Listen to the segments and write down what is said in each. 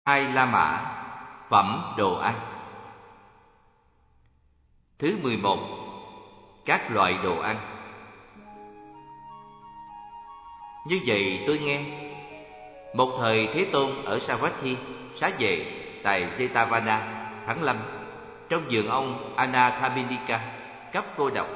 Hai La Mã, phẩm đồ ăn. Thứ 11. Các loại đồ ăn. Như vậy tôi nghe, một thời Thế Tôn ở Savatthi xá về tại Jetavana, Thắng Lâm, trong vườn ông Anathapindika, cấp cô độc: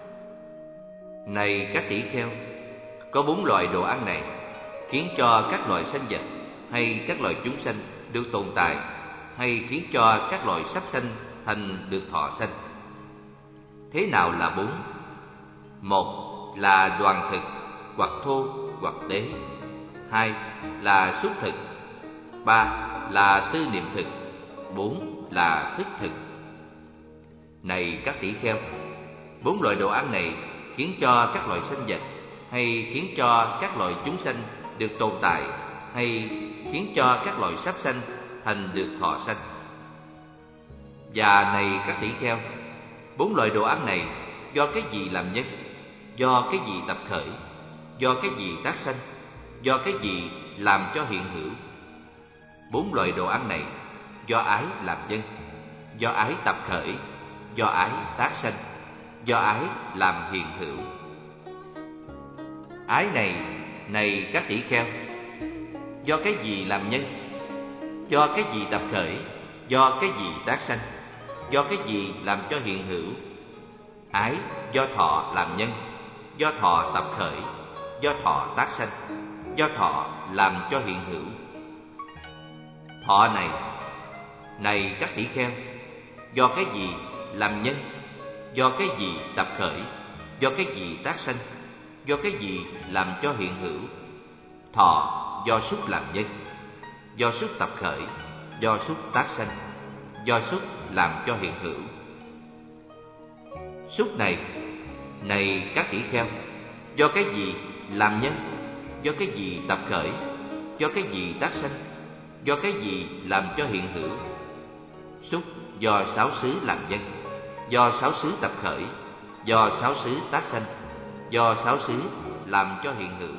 Này các tỷ kheo, có 4 loại đồ ăn này khiến cho các loại sanh vật hay các loại chúng sanh được tồn tại, hay khiến cho các loại sắp sanh thành được thọ sanh. Thế nào là 4? 1 là đoàn thực, hoặc thô hoặc tế. 2 là xúc thực. 3 là tư niệm thực. 4 là thức thực. Này các tỷ kheo, 4 loại đồ ăn này khiến cho các loại sanh vật hay khiến cho các loại chúng sanh được tồn tại, hay khiến cho các loại sắp sanh thành được thọ sanh. Và này các tỷ kheo, 4 loại đồ ăn này do cái gì làm nhân, do cái gì tập khởi, do cái gì tác sanh, do cái gì làm cho hiện hữu. 4 loại đồ ăn này do ái làm nhân, do ái tập khởi, do ái tác sanh, do ái làm hiện hữu. Ái này, này các tỷ kheo, do cái gì làm nhân, do cái gì tập khởi, do cái gì tác sanh, do cái gì làm cho hiện hữu. Ái do thọ làm nhân, do thọ tập khởi, do thọ tác sanh, do thọ làm cho hiện hữu. Thọ này, này các tỷ kheo, do cái gì làm nhân, do cái gì tập khởi, do cái gì tác sanh, do cái gì làm cho hiện hữu. Thọ do xúc làm nhân, do xúc tập khởi, do xúc tác sanh, do xúc làm cho hiện hữu. Xúc này, này các tỷ kheo, do cái gì làm nhân, do cái gì tập khởi, do cái gì tác sanh, do cái gì làm cho hiện hữu. Xúc do 6 xứ làm nhân, do 6 xứ tập khởi, do 6 xứ tác sanh, do 6 xứ làm cho hiện hữu.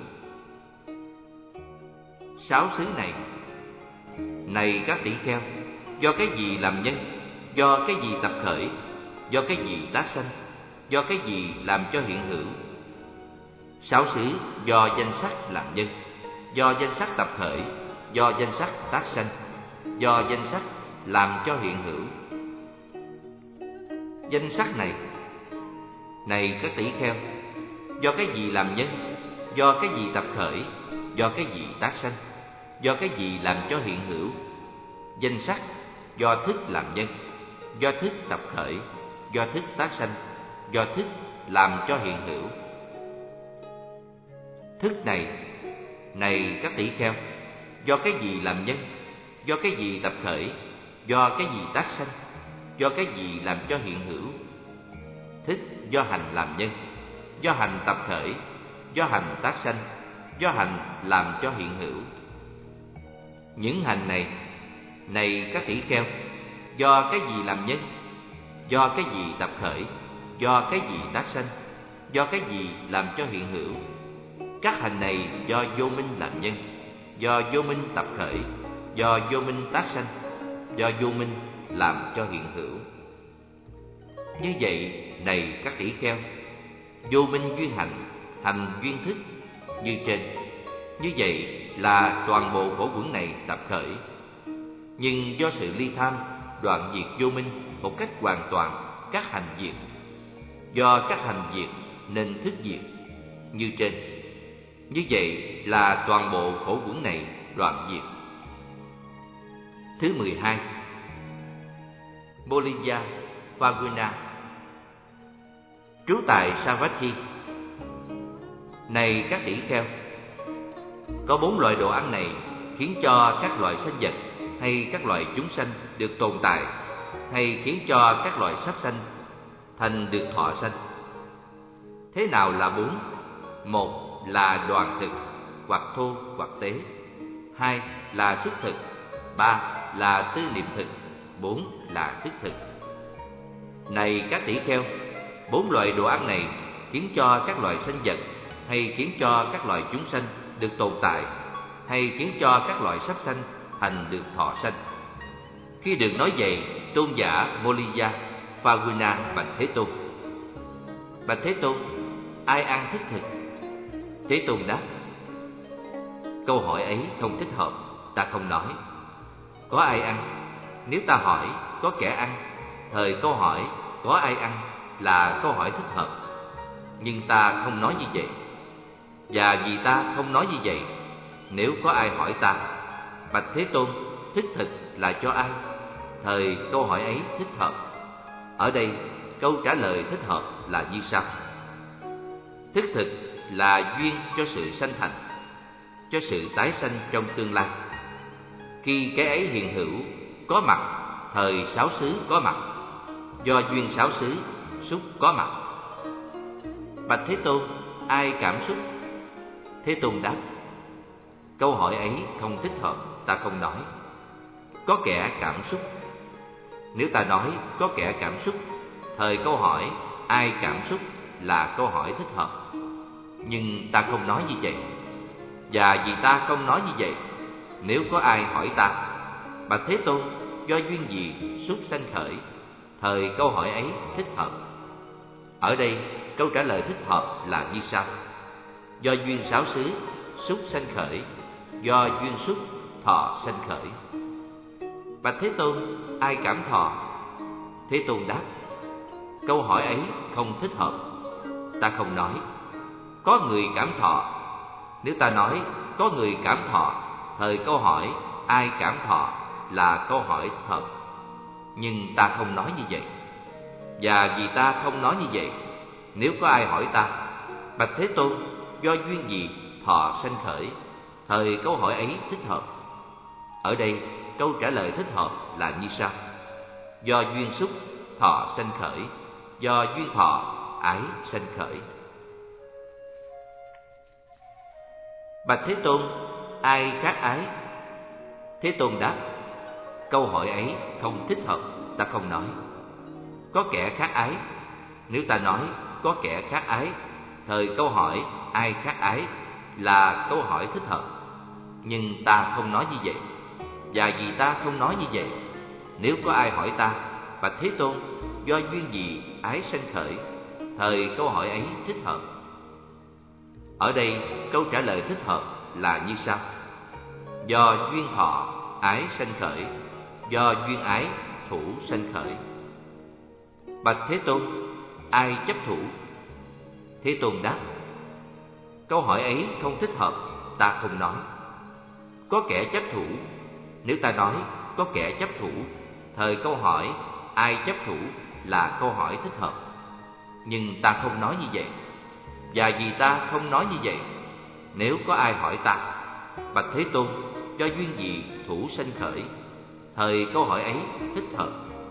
6 xứ này, này các tỷ kheo, do cái gì làm nhân, do cái gì tập khởi, do cái gì tác sanh, do cái gì làm cho hiện hữu. 6 xứ do danh sắc làm nhân, do danh sắc tập khởi, do danh sắc tác sanh, do danh sắc làm cho hiện hữu. Danh sắc này, này các tỷ kheo, do cái gì làm nhân, do cái gì tập khởi, do cái gì tác sanh, do cái gì làm cho hiện hữu. Danh sắc do thức làm nhân, do thức tập khởi, do thức tác sanh, do thức làm cho hiện hữu. Thức này, này các tỷ kheo, do cái gì làm nhân, do cái gì tập khởi, do cái gì tác sanh, do cái gì làm cho hiện hữu. Thức do hành làm nhân, do hành tập khởi, do hành tác sanh, do hành làm cho hiện hữu. Những hành này, này các tỷ kheo, do cái gì làm nhân, do cái gì tập khởi, do cái gì tác sanh, do cái gì làm cho hiện hữu. Các hành này do vô minh làm nhân, do vô minh tập khởi, do vô minh tác sanh, do vô minh làm cho hiện hữu. Như vậy, này các tỷ kheo, vô minh duyên hành, hành duyên thức như trên. Như vậy là toàn bộ khổ uẩn này tập khởi. Nhưng do sự ly tham, đoạn diệt vô minh một cách hoàn toàn các hành diệt. Do các hành diệt nên thức diệt như trên. Như vậy là toàn bộ khổ uẩn này đoạn diệt. Thứ 12. Molinja Vaguna, trú tại Savatthi. Này các tỷ kheo, có 4 loại đồ ăn này khiến cho các loại sanh vật hay các loại chúng sanh được tồn tại, hay khiến cho các loại sắp sanh thành được thọ sanh. Thế nào là 4? 1 là đoàn thực, hoặc thô hoặc tế. 2 là xúc thực. 3 là tư niệm thực. 4 là thức thực. Này các tỷ kheo, 4 loại đồ ăn này khiến cho các loại sanh vật hay khiến cho các loại chúng sanh được tồn tại, hay khiến cho các loại sắp sanh thành được thọ sanh. Khi được nói vậy, tôn giả Moliya Phaguna bạch Thế Tôn: Bạch Thế Tôn, ai ăn thức thực? Thế Tôn đáp: câu hỏi ấy không thích hợp, ta không nói. Có ai ăn? Nếu ta hỏi có kẻ ăn, thời câu hỏi có ai ăn là câu hỏi thích hợp. Nhưng ta không nói như vậy. Và vì ta không nói như vậy, nếu có ai hỏi ta: Bạch Thế Tôn, thức thực là cho ai? Thời câu hỏi ấy thích hợp. Ở đây câu trả lời thích hợp là như sau: thức thực là duyên cho sự sanh thành, cho sự tái sanh trong tương lai. Khi cái ấy hiện hữu, có mặt, thời sáu xứ có mặt, do duyên sáu xứ, xúc có mặt. Bạch Thế Tôn, ai cảm xúc? Thế Tôn đáp: câu hỏi ấy không thích hợp, ta không nói. Có kẻ cảm xúc. Nếu ta nói có kẻ cảm xúc, thời câu hỏi ai cảm xúc là câu hỏi thích hợp. Nhưng ta không nói như vậy. Và vì ta không nói như vậy, nếu có ai hỏi ta: Bạch Thế Tôn, do duyên gì xúc sanh khởi? Thời câu hỏi ấy thích hợp. Ở đây câu trả lời thích hợp là như sau: do duyên sáu xứ xúc sanh khởi, do duyên xúc thọ sanh khởi. Bạch Thế Tôn, ai cảm thọ? Thế Tôn đáp: câu hỏi ấy không thích hợp, ta không nói. Có người cảm thọ. Nếu ta nói có người cảm thọ, thời câu hỏi ai cảm thọ là câu hỏi thích hợp. Nhưng ta không nói như vậy. Và vì ta không nói như vậy, nếu có ai hỏi ta: Bạch Thế Tôn, do duyên gì thọ sanh khởi? Thời câu hỏi ấy thích hợp. Ở đây câu trả lời thích hợp là như sau: do duyên xúc thọ sanh khởi, do duyên thọ ái sanh khởi. Bạch Thế Tôn, ai khác ái? Thế Tôn đáp: câu hỏi ấy không thích hợp, ta không nói. Có kẻ khác ái. Nếu ta nói có kẻ khác ái, thời câu hỏi ai khác ái là câu hỏi thích hợp. Nhưng ta không nói như vậy. Và vì ta không nói như vậy, nếu có ai hỏi ta: Bạch Thế Tôn, do duyên gì ái sanh khởi? Thời câu hỏi ấy thích hợp. Ở đây câu trả lời thích hợp là như sau: do duyên thọ ái sanh khởi, do duyên ái thủ sanh khởi. Bạch Thế Tôn, ai chấp thủ? Thế Tôn đáp: câu hỏi ấy không thích hợp, ta không nói. Có kẻ chấp thủ. Nếu ta nói có kẻ chấp thủ, thời câu hỏi ai chấp thủ là câu hỏi thích hợp. Nhưng ta không nói như vậy. Và vì ta không nói như vậy, nếu có ai hỏi ta: Bạch Thế Tôn, do duyên gì thủ sanh khởi? Thời câu hỏi ấy thích hợp.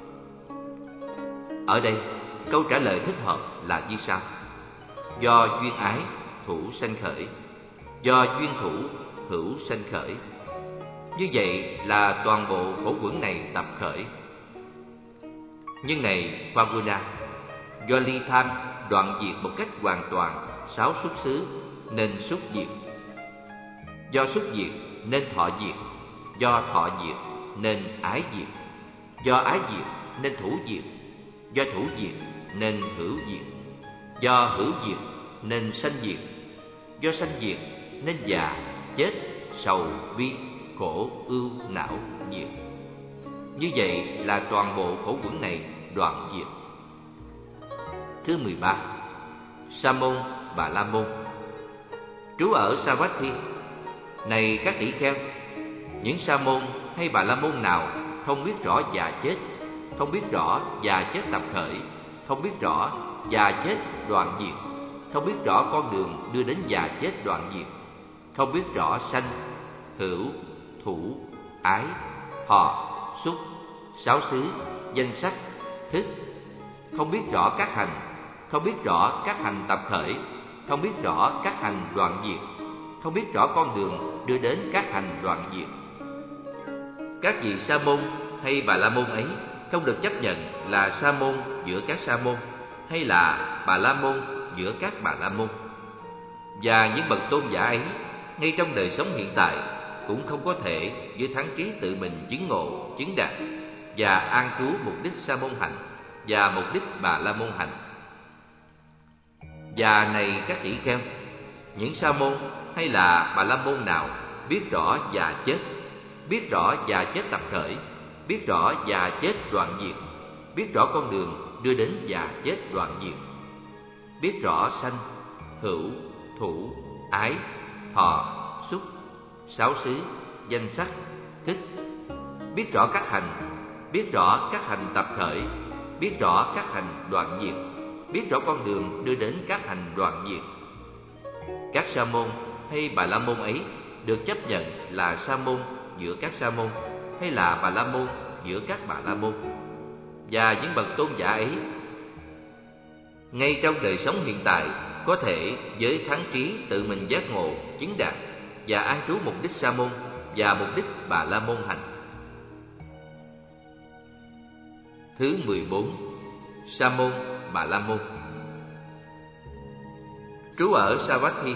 Ở đây câu trả lời thích hợp là như sau: do duyên ái thủ sanh khởi, do duyên thủ hữu sanh khởi. Như vậy là toàn bộ khổ quẩn này tập khởi. Nhưng này Phaguna, do ly tham đoạn diệt một cách hoàn toàn sáu xuất xứ nên xuất diệt. Do xuất diệt nên thọ diệt. Do thọ diệt nên ái diệt. Do ái diệt nên thủ diệt. Do thủ diệt nên hữu diệt. Do hữu diệt nên sanh diệt. Do sanh diệt nên già, chết, sầu, bi, khổ, ưu, não, diệt. Như vậy là toàn bộ khổ quẩn này đoạn diệt. Thứ 13. Sa môn Bà La môn trú ở Savatthi. Này các tỷ kheo, những sa môn hay Bà La môn nào không biết rõ già chết, không biết rõ già chết tập khởi, không biết rõ già chết đoạn diệt, không biết rõ con đường đưa đến già chết đoạn diệt, không biết rõ sanh, hữu, thủ, ái, thọ, xúc, sáu xứ, danh sắc, thức, không biết rõ các hành, không biết rõ các hành tập khởi, không biết rõ các hành đoạn diệt, không biết rõ con đường đưa đến các hành đoạn diệt. Các vị sa môn hay Bà La môn ấy không được chấp nhận là sa môn giữa các sa môn, hay là Bà La môn giữa các Bà La môn. Và những bậc tôn giả ấy, ngay trong đời sống hiện tại, cũng không có thể với thắng trí tự mình chứng ngộ, chứng đạt và an trú mục đích sa môn hạnh và mục đích Bà La Môn hạnh. Và này các tỷ kheo, những sa môn hay là Bà La Môn nào biết rõ già chết, biết rõ già chết tập khởi, biết rõ già chết đoạn diệt, biết rõ con đường đưa đến già chết đoạn diệt, biết rõ sanh, hữu, thủ, ái, thọ, xúc, sáu xứ, danh sắc, thích, biết rõ các hành, biết rõ các hành tập khởi, biết rõ các hành đoạn diệt, biết rõ con đường đưa đến các hành đoạn diệt. Các sa môn hay Bà La Môn ấy được chấp nhận là sa môn giữa các sa môn hay là Bà La Môn giữa các Bà La Môn. Và những bậc tôn giả ấy ngay trong đời sống hiện tại có thể với thắng trí tự mình giác ngộ, chứng đạt và an trú mục đích sa môn và mục đích Bà La Môn hạnh. Thứ 14. Sa môn, Bà La Môn. Trú ở Savatthi.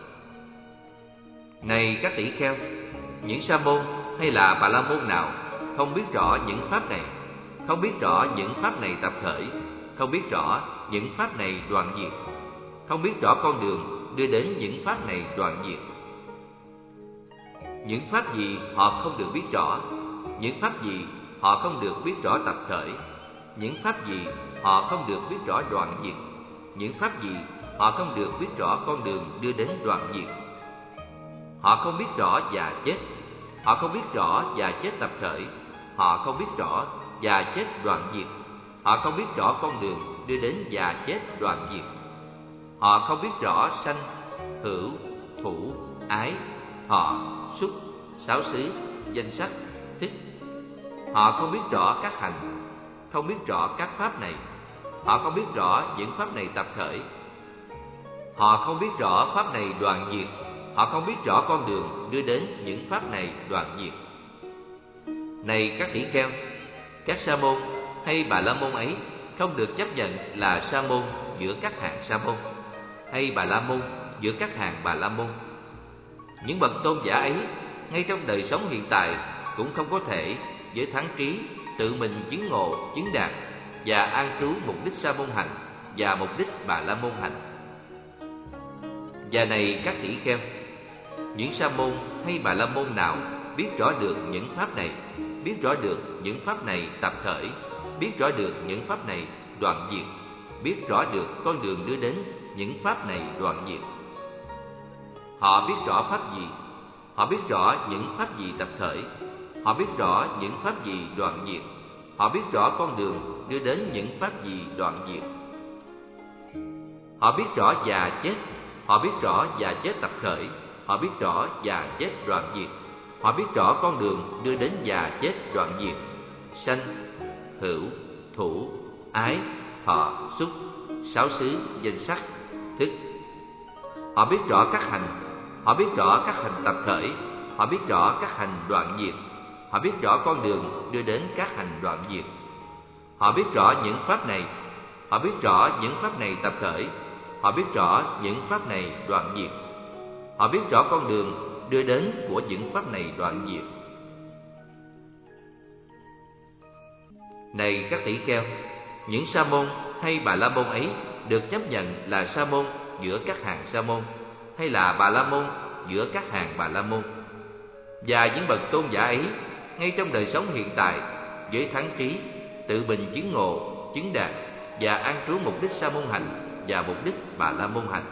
Này các tỷ kheo, những sa môn hay là Bà La Môn nào không biết rõ những pháp này, không biết rõ những pháp này tập khởi, không biết rõ những pháp này đoạn diệt, không biết rõ con đường đưa đến những pháp này đoạn diệt. Những pháp gì họ không được biết rõ, những pháp gì họ không được biết rõ tập khởi, những pháp gì họ không được biết rõ đoạn diệt, những pháp gì họ không được biết rõ con đường đưa đến đoạn diệt. Họ không biết rõ già chết, họ không biết rõ già chết tập khởi, họ không biết rõ già chết đoạn diệt, họ không biết rõ con đường đưa đến già chết đoạn diệt. Họ không biết rõ sanh, hữu, thủ, ái, thọ, xúc, sáu xứ, danh sắc, thích. Họ không biết rõ các hành, không biết rõ các pháp này. Họ không biết rõ những pháp này tập khởi. Họ không biết rõ pháp này đoạn diệt. Họ không biết rõ con đường đưa đến những pháp này đoạn diệt. Này các tỷ kheo, các sa môn hay Bà La Môn ấy không được chấp nhận là sa môn giữa các hạng sa môn hay Bà La Môn giữa các hàng Bà La Môn. Những bậc tôn giả ấy ngay trong đời sống hiện tại cũng không có thể với thắng trí tự mình chứng ngộ, chứng đạt và an trú mục đích sa môn hạnh và mục đích Bà La Môn hạnh. Và này các tỷ kheo, những sa môn hay Bà La Môn nào biết rõ được những pháp này, biết rõ được những pháp này tập khởi, biết rõ được những pháp này đoạn diệt, biết rõ được con đường đưa đến những pháp này đoạn diệt. Họ biết rõ pháp gì, họ biết rõ những pháp gì tập khởi, họ biết rõ những pháp gì đoạn diệt, họ biết rõ con đường đưa đến những pháp gì đoạn diệt. Họ biết rõ già chết, họ biết rõ già chết tập khởi, họ biết rõ già chết đoạn diệt, họ biết rõ con đường đưa đến già chết đoạn diệt, sanh, hữu, thủ, ái, thọ, xúc, sáu xứ, danh sắc, thức. Họ biết rõ các hành, họ biết rõ các hành tập khởi, họ biết rõ các hành đoạn diệt, họ biết rõ con đường đưa đến các hành đoạn diệt. Họ biết rõ những pháp này, họ biết rõ những pháp này tập khởi, họ biết rõ những pháp này đoạn diệt, họ biết rõ con đường đưa đến của những pháp này đoạn diệt. Này các tỷ kheo, những sa môn hay Bà La Môn ấy được chấp nhận là sa môn giữa các hàng sa môn hay là Bà La Môn giữa các hàng Bà La Môn. Và những bậc tôn giả ấy ngay trong đời sống hiện tại với thắng trí tự mình chứng ngộ, chứng đạt và an trú mục đích sa môn hạnh và mục đích Bà La Môn hạnh.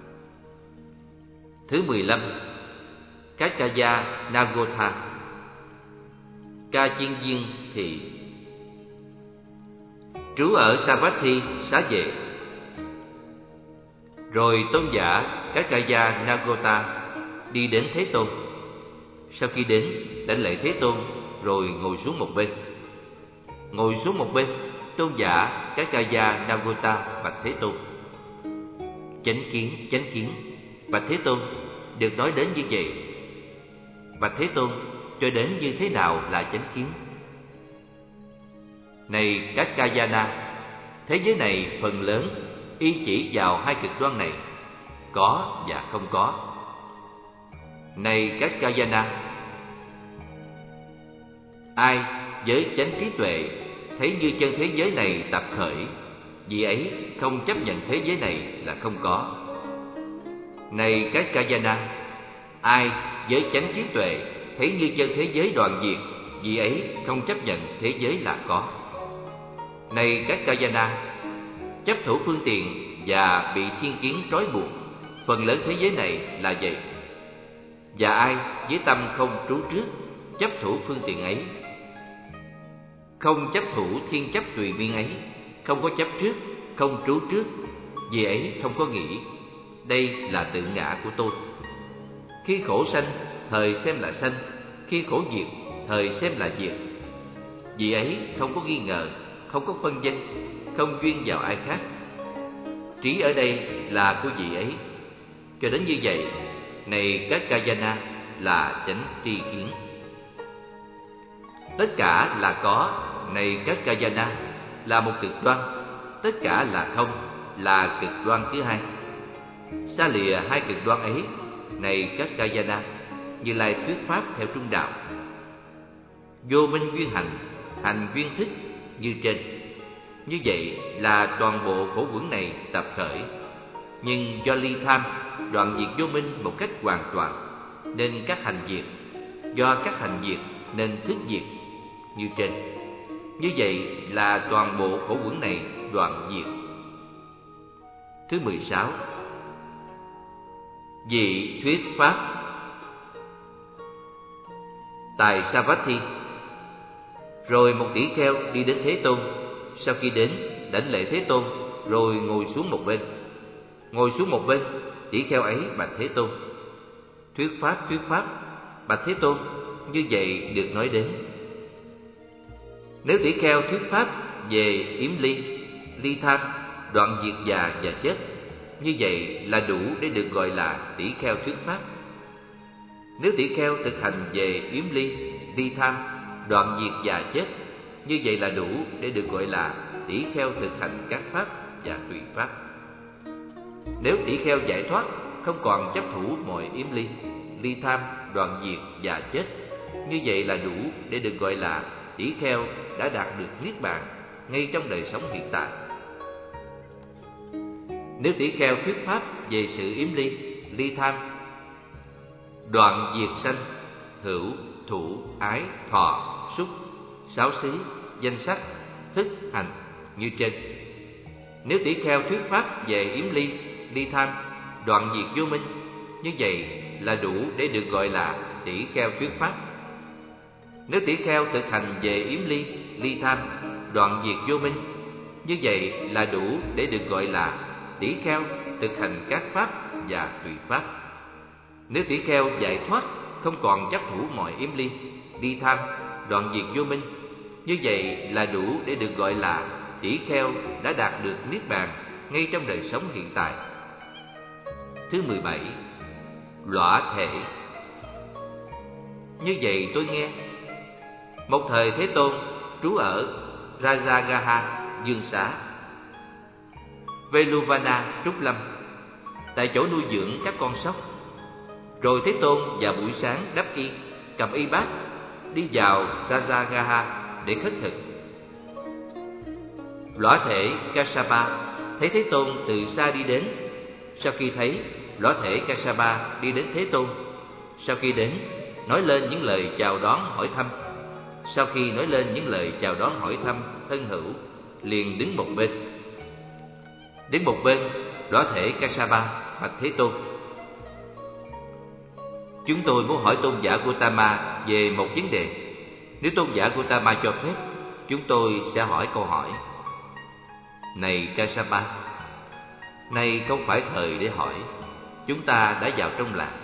Thứ 15. Kakaya Nagotha. Ca Chiên Viên Thị. Trú ở Savatthi Xá Vệ. Rồi tôn giả Kakaya Nagotha đi đến Thế Tôn. Sau khi đến, đảnh lễ Thế Tôn rồi ngồi xuống một bên. Ngồi xuống một bên, tôn giả Kakaya Nagotha bạch Thế Tôn: Chánh kiến, bạch Thế Tôn, được nói đến như vậy. Bạch Thế Tôn, cho đến như thế nào là chánh kiến? Này các Kakayana, thế giới này phần lớn y chỉ vào hai cực đoan này, có và không có. Này các Kakayana, Ai với chánh trí tuệ thấy như chân thế giới này tập khởi, vì ấy không chấp nhận thế giới này là không có. Này các Kayana, ai với chánh trí tuệ thấy như chân thế giới đoạn diệt, vì ấy không chấp nhận thế giới là có. Này các Kayana, chấp thủ phương tiện và bị thiên kiến trói buộc, phần lớn thế giới này là vậy. Và ai với tâm không trú trước chấp thủ phương tiện ấy, không chấp thủ thiên chấp tùy biên ấy, không có chấp trước, không trú trước, vì ấy không có nghĩ đây là tự ngã của tôi. Khi khổ sanh, thời xem là sanh; khi khổ diệt, thời xem là diệt. Vì ấy không có nghi ngờ, không có phân danh, không duyên vào ai khác. Trí ở đây là của vị ấy. Cho đến như vậy, này các Kayana, là chánh tri kiến. Tất cả là có, này các Kayana, là một cực đoan. Tất cả là không, là cực đoan thứ hai. Xa lìa hai cực đoan ấy, này các Kayana, Như Lai thuyết pháp theo trung đạo. Vô minh duyên hành, hành duyên thức như trên. Như vậy là toàn bộ khổ quẩn này tập khởi, nhưng do ly tham đoạn diệt vô minh một cách hoàn toàn, nên các hành diệt. Do các hành diệt nên thức diệt như trên. Như vậy là toàn bộ khổ quẩn này đoạn diệt. Thứ 16. Vị thuyết pháp. Tại Savatthi, rồi một tỷ kheo đi đến Thế Tôn. Sau khi đến, đảnh lễ Thế Tôn, rồi ngồi xuống một bên. Ngồi xuống một bên, tỷ kheo ấy bạch Thế Tôn: thuyết pháp, bạch Thế Tôn, như vậy được nói đến. Nếu tỷ kheo thuyết pháp về yếm ly, ly tham, đoạn diệt già và chết, như vậy là đủ để được gọi là tỷ kheo thuyết pháp. Nếu tỷ kheo thực hành về yếm ly, ly tham, đoạn diệt già chết, như vậy là đủ để được gọi là tỷ kheo thực hành các pháp và tùy pháp. Nếu tỷ kheo giải thoát, không còn chấp thủ mọi yếm ly, ly tham, đoạn diệt và chết, như vậy là đủ để được gọi là tỷ kheo đã đạt được niết bàn ngay trong đời sống hiện tại. Nếu tỷ kheo thuyết pháp về sự yếm ly, ly tham, đoạn diệt sanh, hữu, thủ, ái, thọ, xúc, sáu xứ, danh sắc, thức, hành như trên. Nếu tỷ kheo thuyết pháp về yếm ly, ly tham, đoạn diệt vô minh, như vậy là đủ để được gọi là tỷ kheo thuyết pháp. Nếu tỷ kheo thực hành về yếm ly, ly tham, đoạn diệt vô minh, như vậy là đủ để được gọi là tỷ kheo thực hành các pháp và tùy pháp. Nếu tỷ kheo giải thoát, không còn chấp thủ mọi yếm ly, ly tham, đoạn diệt vô minh, như vậy là đủ để được gọi là tỷ kheo đã đạt được niết bàn ngay trong đời sống hiện tại. Thứ 17. Lõa thể. Như vậy tôi nghe, một thời Thế Tôn trú ở Rajagaha, Dương Xá, Veluvana, Trúc Lâm, tại chỗ nuôi dưỡng các con sóc. Rồi Thế Tôn vào buổi sáng đắp y, cầm y bát, đi vào Rajagaha để khất thực. Lõa thể Kassapa thấy Thế Tôn từ xa đi đến. Sau khi thấy, lõa thể Kassapa đi đến Thế Tôn. Sau khi đến, nói lên những lời chào đón hỏi thăm. Sau khi nói lên những lời chào đón hỏi thăm thân hữu, liền đứng một bên. Đến một bên, lõa thể Kassapa bạch Thế Tôn: chúng tôi muốn hỏi tôn giả Gautama về một vấn đề. Nếu tôn giả Gautama cho phép, chúng tôi sẽ hỏi câu hỏi. Này Kassapa, nay không phải thời để hỏi, chúng ta đã vào trong làng.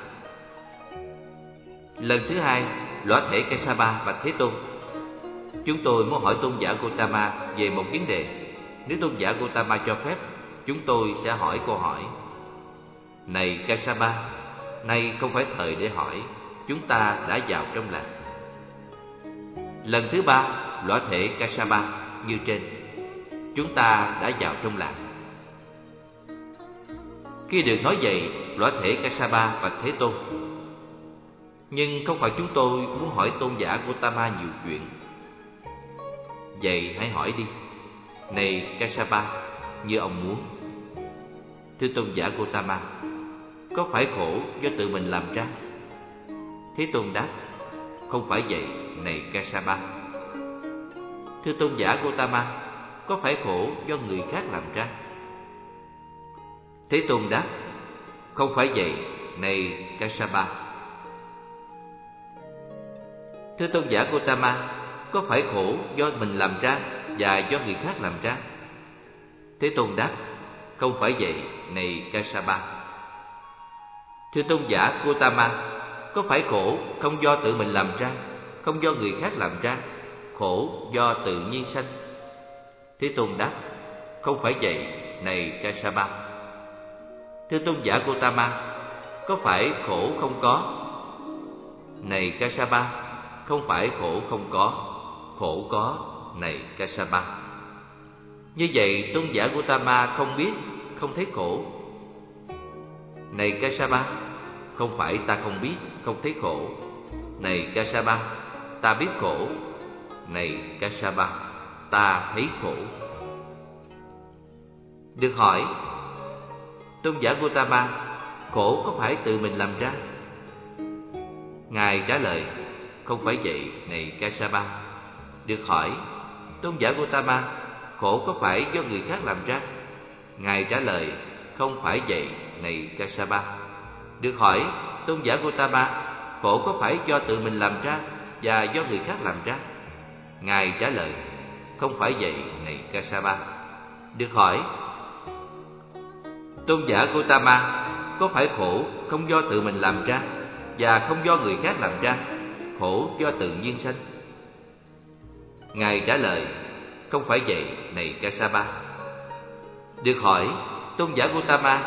Lần thứ hai, lõa thể Kassapa bạch Thế Tôn: chúng tôi muốn hỏi tôn giả Gautama về một vấn đề. Nếu tôn giả Gautama cho phép, chúng tôi sẽ hỏi câu hỏi. Này Kassapa, nay không phải thời để hỏi, chúng ta đã vào trong làng. Lần thứ ba, lõa thể Kassapa như trên: chúng ta đã vào trong làng. Khi được nói vậy, lõa thể Kassapa bạch Thế Tôn: nhưng không phải chúng tôi muốn hỏi tôn giả Gautama nhiều chuyện, Vậy hãy hỏi đi, này Kassapa, như ông muốn. Thưa tôn giả Gotama, có phải khổ do tự mình làm ra? Thế Tôn đáp, không phải vậy, này Kassapa. Thưa tôn giả Gotama, có phải khổ do người khác làm ra? Thế Tôn đáp, không phải vậy, này Kassapa. Thưa tôn giả Gotama, có phải khổ do mình làm ra và do người khác làm ra? Thế Tôn đáp, không phải vậy, này Kassapa. Thưa tôn giả Gotama, có phải khổ không do tự mình làm ra, không do người khác làm ra, khổ do tự nhiên sanh? Thế Tôn đáp, không phải vậy, này Kassapa. Thưa tôn giả Gotama, có phải khổ không có? Này Kassapa, không phải khổ không có, khổ có, này Kassapa. Như vậy tôn giả Gotama không biết, không thấy khổ. Này Kassapa, không phải ta không biết, không thấy khổ. Này Kassapa, ta biết khổ. Này Kassapa, ta thấy khổ. Được hỏi, tôn giả Gotama, khổ có phải tự mình làm ra? Ngài trả lời, không phải vậy, này Kassapa. Được hỏi, tôn giả Gotama, khổ có phải do người khác làm ra? Ngài trả lời, không phải vậy, này Kassapa. Được hỏi, tôn giả Gotama, khổ có phải do tự mình làm ra và do người khác làm ra? Ngài trả lời, không phải vậy, này Kassapa. Được hỏi, tôn giả Gotama, có phải khổ không do tự mình làm ra và không do người khác làm ra, khổ do tự nhiên sanh? Ngài trả lời, không phải vậy, này Kassapa. Được hỏi, tôn giả Gotama,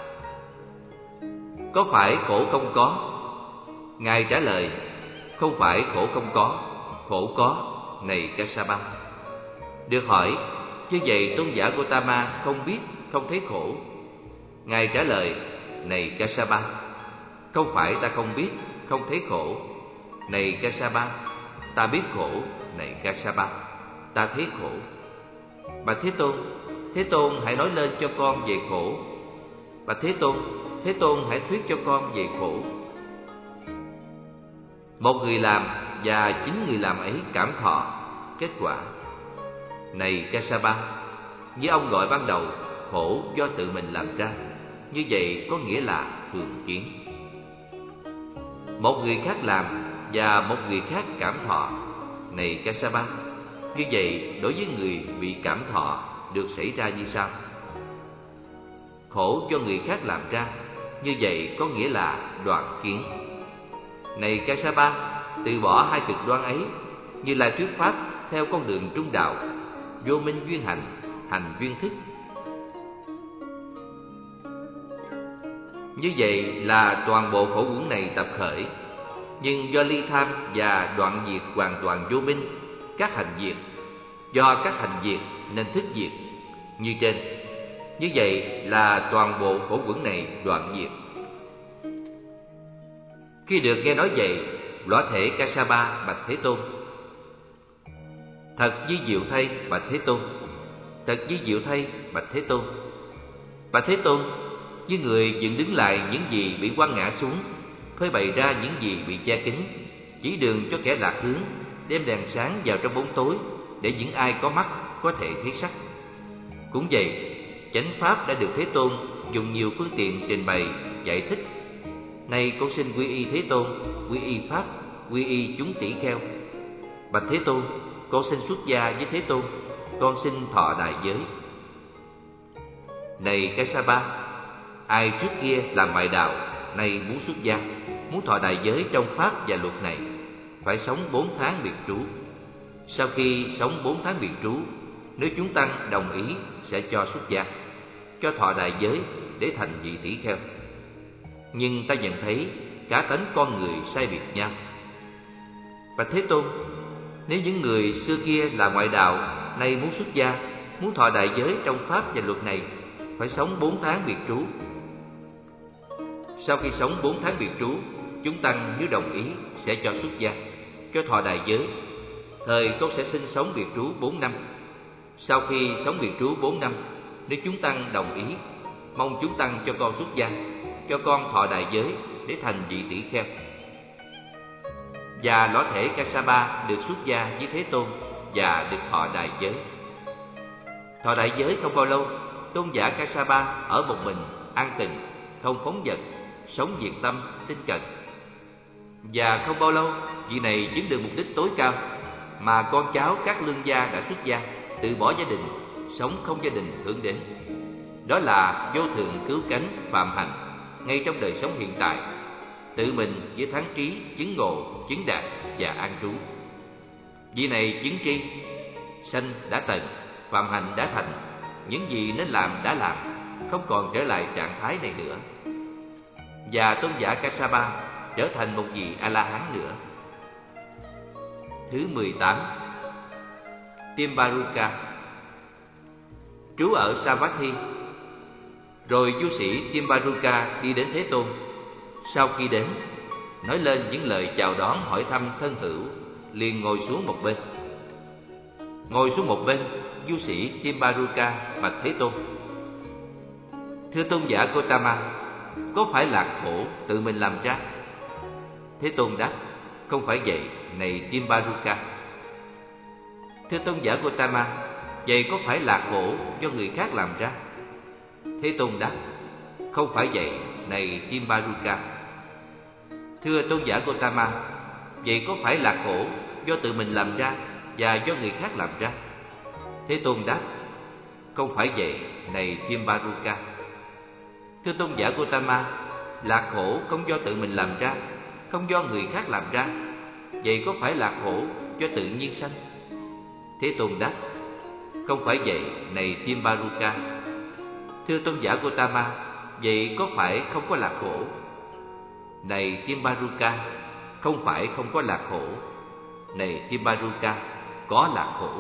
có phải khổ không có? Ngài trả lời, không phải khổ không có, khổ có, này Kassapa. Được hỏi, như vậy tôn giả Gotama không biết, không thấy khổ? Ngài trả lời, này Kassapa, không phải ta không biết, không thấy khổ. Này Kassapa, ta biết khổ. Này Kassapa, ta thấy khổ. Bạch Thế Tôn hãy nói lên cho con về khổ. Bạch Thế Tôn hãy thuyết cho con về khổ. Một người làm và chính người làm ấy cảm thọ. Kết quả, này Kassapa, như ông gọi ban đầu, khổ do tự mình làm ra, như vậy có nghĩa là thường kiến. Một người khác làm và một người khác cảm thọ. Này Kassapa, như vậy đối với người bị cảm thọ được xảy ra như sau: khổ do người khác làm ra, như vậy có nghĩa là đoạn kiến. Này Kassapa, từ bỏ hai cực đoan ấy, Như Lai thuyết pháp theo con đường trung đạo, vô minh duyên hành, hành duyên thức. Như vậy là toàn bộ khổ uẩn này tập khởi, nhưng do ly tham và đoạn diệt hoàn toàn vô minh, các hành diệt. Do các hành diệt nên thức diệt như trên. Như vậy là toàn bộ khổ uẩn này đoạn diệt. Khi được nghe nói vậy, lõa thể Kassapa bạch Thế Tôn: Thật vi diệu thay bạch Thế Tôn. Thật vi diệu thay bạch Thế Tôn. Bạch Thế Tôn, như người dựng đứng lại những gì bị quăng ngã xuống, phơi bày ra những gì bị che kín, chỉ đường cho kẻ lạc hướng, đem đèn sáng vào trong bóng tối, để những ai có mắt có thể thấy sắc. Cũng vậy, chánh pháp đã được Thế Tôn dùng nhiều phương tiện trình bày, giải thích. Nay con xin quy y Thế Tôn, quy y pháp, quy y chúng tỷ kheo. Bạch Thế Tôn, con xin xuất gia với Thế Tôn, con xin thọ đại giới. Này Kassapa, ai trước kia làm ngoại đạo, nay muốn xuất gia, muốn thọ đại giới trong pháp và luật này, phải sống 4 tháng biệt trú. Sau khi sống 4 tháng biệt trú, nếu chúng tăng đồng ý sẽ cho xuất gia, cho thọ đại giới để thành vị tỷ kheo. Nhưng ta nhận thấy cả tánh con người sai biệt nhau. Bạch Thế Tôn, nếu những người xưa kia là ngoại đạo, nay muốn xuất gia, muốn thọ đại giới trong pháp và luật này, phải sống 4 tháng biệt trú. Sau khi sống 4 tháng biệt trú, chúng tăng nếu đồng ý sẽ cho xuất gia, cho thọ đại giới. thời con sẽ xin sống biệt trú 4 năm. Sau khi sống biệt trú 4 năm, nếu chúng tăng đồng ý, mong chúng tăng cho con xuất gia, cho con thọ đại giới để thành vị tỷ kheo. Và lõa thể Kassapa được xuất gia với Thế Tôn và được thọ đại giới. Thọ đại giới không bao lâu, tôn giả Kassapa ở một mình, an tịnh, không phóng dật, sống diệt tâm, tinh cần. Và không bao lâu, vị này chứng được mục đích tối cao mà con cháu các lương gia đã xuất gia, từ bỏ gia đình, sống không gia đình hướng đến. Đó là vô thượng cứu cánh phạm hạnh ngay trong đời sống hiện tại, tự mình với thắng trí, chứng ngộ, chứng đạt và an trú. Vị này chứng tri, sanh đã tận, phạm hạnh đã thành, những gì nên làm đã làm, không còn trở lại trạng thái này nữa. Và tôn giả Kassapa trở thành một vị A-la-hán nữa. Thứ 18. Timbaruka trú ở Savatthi. Rồi du sĩ Timbaruka đi đến Thế Tôn. Sau khi đến, nói lên những lời chào đón hỏi thăm thân hữu, liền ngồi xuống một bên. Ngồi xuống một bên, du sĩ Timbaruka bạch Thế Tôn: Thưa tôn giả Gotama, có phải lạc khổ tự mình làm ra? Thế Tôn đáp: Không phải vậy, này Timbaruka. Thưa tôn giả Gotama, vậy có phải lạc khổ do người khác làm ra? Thế Tôn đáp: Không phải vậy, này Timbaruka. Thưa tôn giả Gotama, vậy có phải lạc khổ do tự mình làm ra và do người khác làm ra? Thế Tôn đáp: Không phải vậy, này Timbaruka. Thưa tôn giả Gotama, lạc khổ không do tự mình làm ra, không do người khác làm ra. Vậy có phải lạc khổ do tự nhiên sanh? Thế Tôn đáp: Không phải vậy, này Timbaruka. Thưa tôn giả Gotama, vậy có phải không có lạc khổ? Này Timbaruka, không phải không có lạc khổ. Này Timbaruka, có lạc khổ.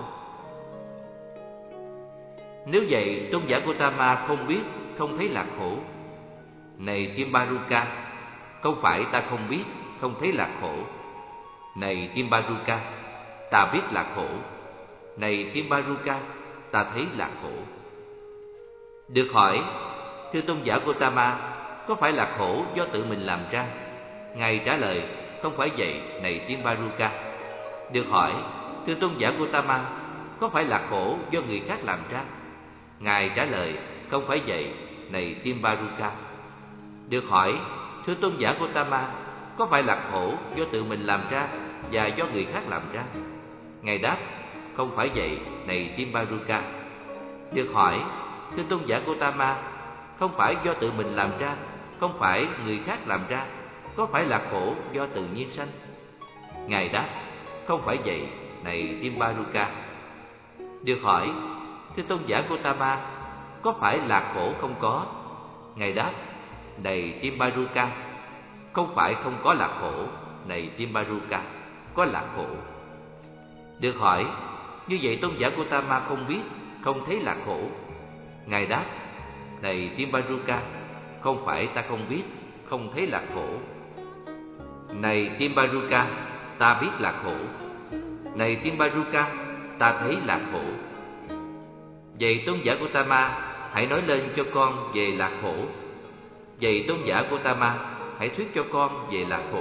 Nếu vậy, tôn giả Gotama không biết, không thấy lạc khổ. Này Timbaruka, không phải ta không biết, không thấy lạc khổ. Này Timbaruka, ta biết lạc khổ. Này Timbaruka, ta thấy lạc khổ. Được hỏi: Thưa tôn giả Gotama, có phải lạc khổ do tự mình làm ra? Ngài trả lời: Không phải vậy, này Timbaruka. Được hỏi: Thưa tôn giả Gotama, có phải lạc khổ do người khác làm ra? Ngài trả lời: Không phải vậy, này Timbaruka. Được hỏi: Thưa tôn giả Gotama, có phải lạc khổ do tự mình làm ra và do người khác làm ra? Ngài đáp: Không phải vậy, này Timbaruka. Được hỏi: Thưa tôn giả Gotama, không phải do tự mình làm ra, không phải người khác làm ra, có phải lạc khổ do tự nhiên sanh? Ngài đáp: Không phải vậy, này Timbaruka. Được hỏi: Thưa tôn giả Gotama, có phải lạc khổ không có? Ngài đáp: Này Timbaruka, không phải không có lạc khổ. Này Timbaruka, có lạc khổ. Được hỏi: Như vậy tôn giả Gotama không biết, không thấy lạc khổ. Ngài đáp: Này Timbaruka, không phải ta không biết, không thấy lạc khổ. Này Timbaruka, ta biết lạc khổ. Này Timbaruka, ta thấy lạc khổ. Vậy tôn giả Gotama, hãy nói lên cho con về lạc khổ. Vậy tôn giả Gotama, hãy thuyết cho con về lạc khổ.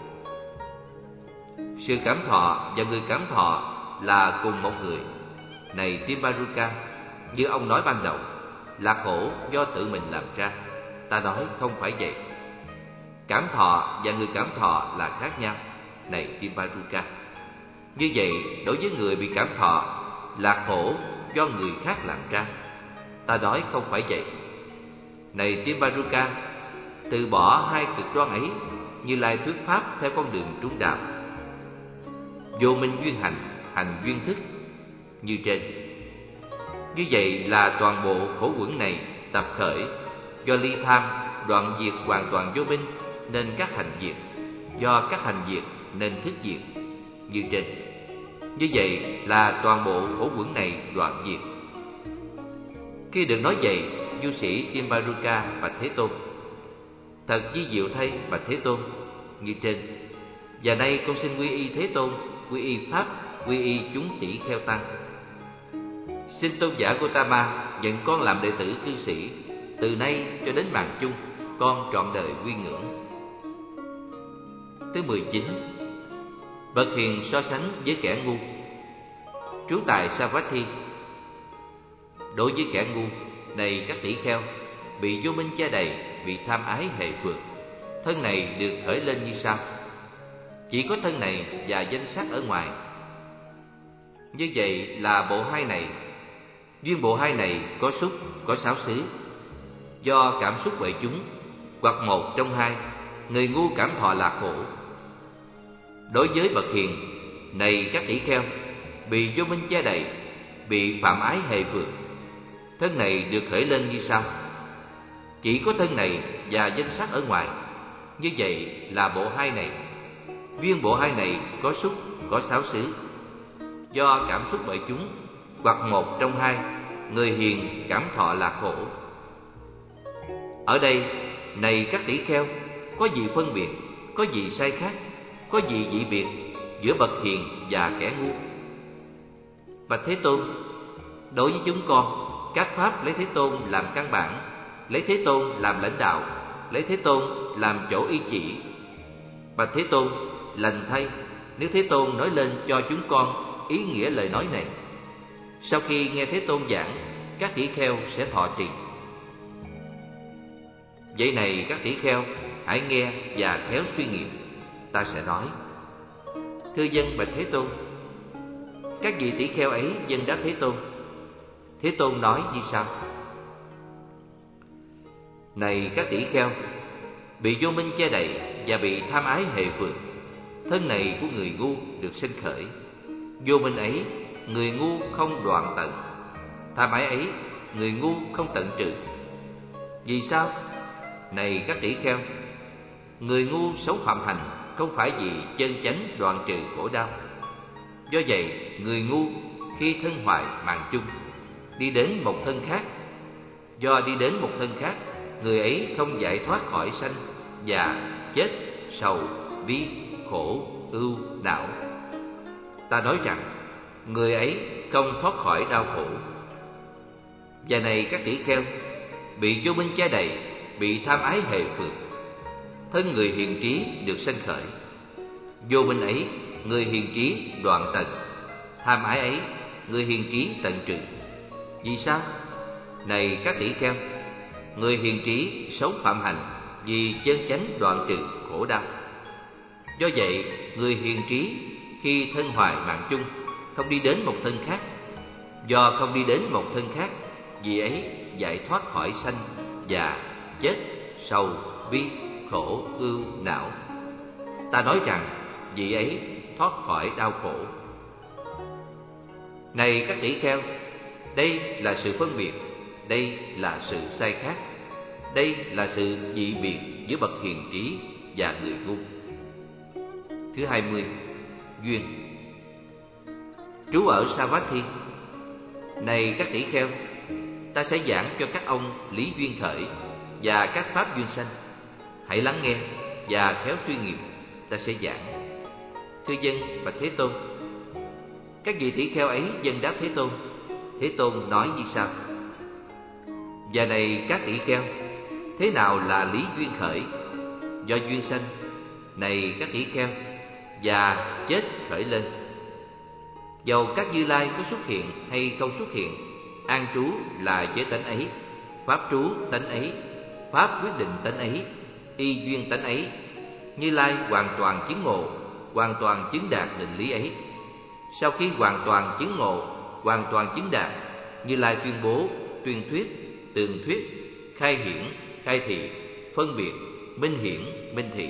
Sự cảm thọ và người cảm thọ là cùng một người. Này Timbaruka, như ông nói ban đầu, lạc khổ do tự mình làm ra. Ta nói không phải vậy. Cảm thọ và người cảm thọ là khác nhau. Này Timbaruka, như vậy đối với người bị cảm thọ, lạc khổ do người khác làm ra. Ta nói không phải vậy. Này Timbaruka, từ bỏ hai cực đoan ấy, Như Lai thuyết pháp theo con đường trúng đạo. Vô minh duyên hành, hành duyên thức như trên. Như vậy là toàn bộ khổ uẩn này tập khởi do ly tham, đoạn diệt hoàn toàn vô minh nên các hành diệt, do các hành diệt nên thức diệt như trên. Như vậy là toàn bộ khổ uẩn này đoạn diệt. Khi được nói vậy, du sĩ Timbaruka bạch Thế Tôn: Thật vi diệu thay, bạch Thế Tôn, như trên. Và nay con xin quy y Thế Tôn, quy y pháp quy y chúng tỷ kheo tăng. Xin tôn giả Gotama nhận con làm đệ tử cư sĩ, từ nay cho đến mạng chung, con trọn đời quy ngưỡng. Thứ 19. Bậc hiền so sánh với kẻ ngu. Trú tại Savatthi. Đối với kẻ ngu, này các tỷ kheo, bị vô minh che đầy, bị tham ái hệ phượt, thân này được khởi lên như sau: chỉ có thân này và danh sắc ở ngoài. Như vậy là bộ hai này. Duyên bộ hai này có xúc, có xáo xứ. Do cảm xúc bởi chúng, hoặc một trong hai, người ngu cảm thọ lạc khổ. Đối với bậc hiền, này các tỷ kheo, bị vô minh che đầy, bị phạm ái hệ phượt, thân này được khởi lên như sau: chỉ có thân này và danh sắc ở ngoài. Như vậy là bộ hai này. Duyên bộ hai này có xúc, có xáo xứ. Do cảm xúc bởi chúng, hoặc một trong hai, người hiền cảm thọ lạc khổ. Ở đây, này các tỷ kheo, có gì phân biệt, có gì sai khác, có gì dị biệt giữa bậc hiền và kẻ ngu? Bạch Thế Tôn, đối với chúng con, các pháp lấy Thế Tôn làm căn bản, lấy Thế Tôn làm lãnh đạo, lấy Thế Tôn làm chỗ y chỉ. Bạch Thế Tôn, lành thay nếu Thế Tôn nói lên cho chúng con ý nghĩa lời nói này. Sau khi nghe Thế Tôn giảng, các tỷ kheo sẽ thọ trì. Vậy này các tỷ kheo, hãy nghe và khéo suy nghiệm. Ta sẽ nói: thưa dân bạch Thế Tôn. Các vị tỷ kheo ấy dân đáp Thế Tôn. Thế Tôn nói như sau: này các tỷ kheo, bị vô minh che đậy và bị tham ái hệ phượt, thân này của người ngu được sinh khởi. Vô minh ấy, người ngu không đoạn tận. Tham ái ấy, người ngu không tận trừ. Vì sao? Này các tỷ kheo, người ngu sống phạm hành không phải vì chân chánh đoạn trừ khổ đau. Do vậy, người ngu khi thân hoại mạng chung, đi đến một thân khác. Do đi đến một thân khác, người ấy không giải thoát khỏi sanh, già, chết, sầu, bi, khổ, ưu, não. Ta nói rằng, người ấy không thoát khỏi đau khổ. Và này các tỷ kheo, bị vô minh che đậy, bị tham ái hệ phượt, thân người hiền trí được sanh khởi. Vô minh ấy, người hiền trí đoạn tận. Tham ái ấy, người hiền trí tận trừ. Vì sao? Này các tỷ kheo, người hiền trí sống phạm hành vì chân chánh đoạn trừ khổ đau. Do vậy, người hiền trí khi thân hoại mạng chung, không đi đến một thân khác. Do không đi đến một thân khác, vì ấy giải thoát khỏi sanh, già, chết, sầu, bi, khổ, ưu, não. Ta nói rằng, vị ấy thoát khỏi đau khổ. Này các tỷ kheo, đây là sự phân biệt, đây là sự sai khác, đây là sự dị biệt giữa bậc hiền trí và người ngu. Thứ 20. Duyên. Trú ở Savatthi. Này các tỷ kheo, ta sẽ giảng cho các ông lý duyên khởi và các pháp duyên sanh. Hãy lắng nghe và khéo suy nghiệm. Ta sẽ giảng. Thưa dân bạch Thế Tôn. Các vị tỷ kheo ấy dân đáp Thế Tôn. Thế Tôn nói như sau: và này các tỷ kheo, thế nào là lý duyên khởi? Do duyên sanh. Này các tỷ kheo, già chết khởi lên. Dầu các Như Lai có xuất hiện hay không xuất hiện, an trú là với tánh ấy, pháp trú tánh ấy, pháp quyết định tánh ấy, y duyên tánh ấy. Như Lai hoàn toàn chứng ngộ, hoàn toàn chứng đạt định lý ấy. Sau khi hoàn toàn chứng ngộ, hoàn toàn chứng đạt, Như Lai tuyên bố, tuyên thuyết, tường thuyết, khai hiển, khai thị, phân biệt, minh hiển, minh thị.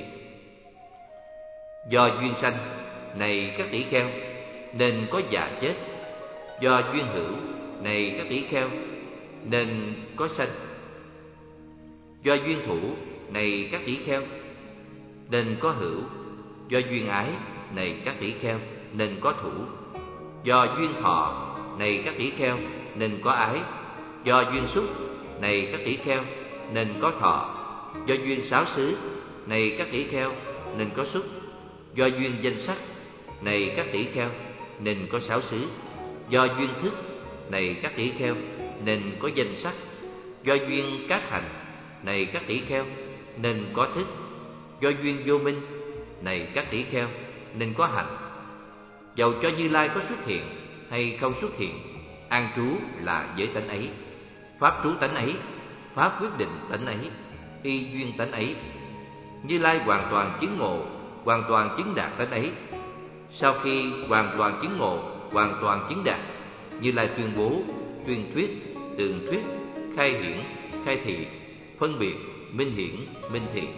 Do duyên sanh, này các tỷ kheo, nên có già chết. Do duyên hữu, này các tỷ kheo, nên có sanh. Do duyên thủ, này các tỷ kheo, nên có hữu. Do duyên ái, này các tỷ kheo, nên có thủ. Do duyên thọ, này các tỷ kheo, nên có ái. Do duyên xúc, này các tỷ kheo, nên có thọ. Do duyên xáo xứ, này các tỷ kheo, nên có xúc. Do duyên danh sắc, này các tỷ kheo, nên có sáu xứ. Do duyên thức, này các tỷ kheo, nên có danh sắc. Do duyên các hành, này các tỷ kheo, nên có thức. Do duyên vô minh, này các tỷ kheo, nên có hành. Dầu cho Như Lai có xuất hiện hay không xuất hiện, an trú là với tánh ấy, pháp trú tánh ấy, pháp quyết định tánh ấy, y duyên tánh ấy. Như Lai hoàn toàn chứng ngộ, hoàn toàn chứng đạt tánh ấy. Sau khi hoàn toàn chứng ngộ, hoàn toàn chứng đạt, Như Lai tuyên bố, tuyên thuyết, tường thuyết, khai hiển, khai thị, phân biệt, minh hiển, minh thị.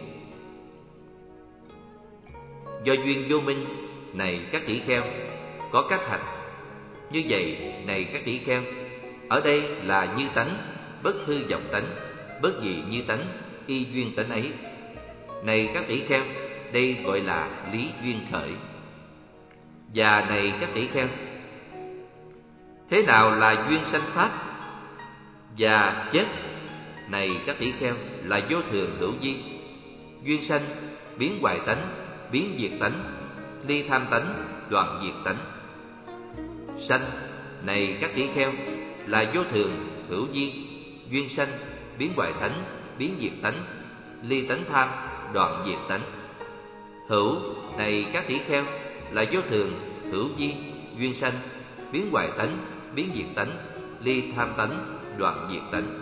Do duyên vô minh, này các tỷ kheo, có các hành. Như vậy, này các tỷ kheo, ở đây là như tánh, bất hư vọng tánh, bất dị như tánh, y duyên tánh ấy. Này các tỷ kheo, đây gọi là lý duyên khởi. Và này các tỷ kheo, thế nào là duyên sanh pháp? Và chết, này các tỷ kheo, là vô thường hữu vi. Duyên sanh, biến hoại tánh, biến diệt tánh, ly tham tánh, đoạn diệt tánh. Sanh, này các tỷ kheo, là vô thường hữu vi. Duyên sanh, biến hoại tánh, biến diệt tánh, ly tánh tham, đoạn diệt tánh. Hữu, này các tỷ kheo, là vô thường hữu vi. Duyên sanh, biến hoại tánh, biến diệt tánh, ly tham tánh, đoạn diệt tánh.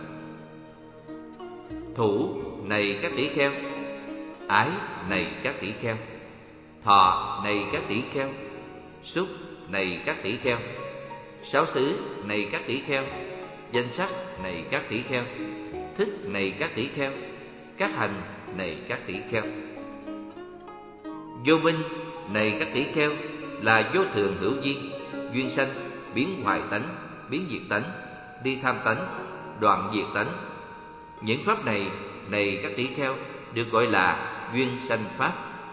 Thủ, này các tỷ kheo, ái, này các tỷ kheo, thọ, này các tỷ kheo, xúc, này các tỷ kheo, sáu xứ, này các tỷ kheo, danh sắc, này các tỷ kheo, thức, này các tỷ kheo, các hành, này các tỷ kheo. Vô minh, này các tỷ kheo, là vô thường hữu vi. Duyên sanh, biến hoại tánh, biến diệt tánh, ly tham tánh, đoạn diệt tánh. Những pháp này, này các tỷ kheo, được gọi là duyên sanh pháp.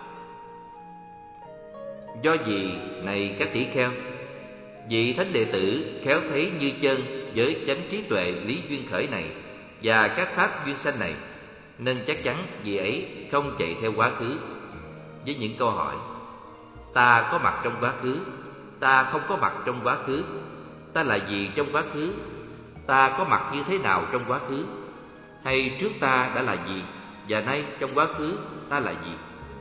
Do gì, này các tỷ kheo, vị thánh đệ tử khéo thấy như chân với chánh trí tuệ lý duyên khởi này và các pháp duyên sanh này, nên chắc chắn vị ấy không chạy theo quá khứ với những câu hỏi: ta có mặt trong quá khứ, ta không có mặt trong quá khứ, ta là gì trong quá khứ, ta có mặt như thế nào trong quá khứ, hay trước ta đã là gì và nay trong quá khứ ta là gì.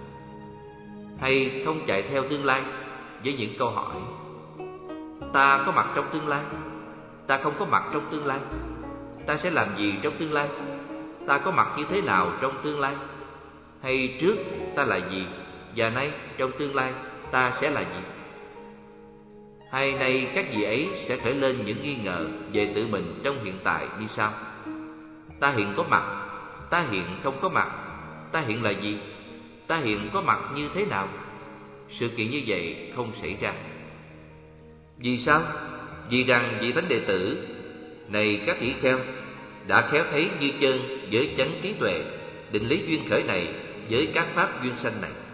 Hay không chạy theo tương lai với những câu hỏi: ta có mặt trong tương lai, ta không có mặt trong tương lai, ta sẽ làm gì trong tương lai, ta có mặt như thế nào trong tương lai, hay trước ta là gì và nay trong tương lai ta sẽ là gì. Hay nay các vị ấy sẽ khởi lên những nghi ngờ về tự mình trong hiện tại như sau: ta hiện có mặt, ta hiện không có mặt, ta hiện là gì, ta hiện có mặt như thế nào. Sự kiện như vậy không xảy ra. Vì sao? Vì rằng vị thánh đệ tử này các tỷ kheo đã khéo thấy như chân với chánh trí tuệ định lý duyên khởi này với các pháp duyên sanh này.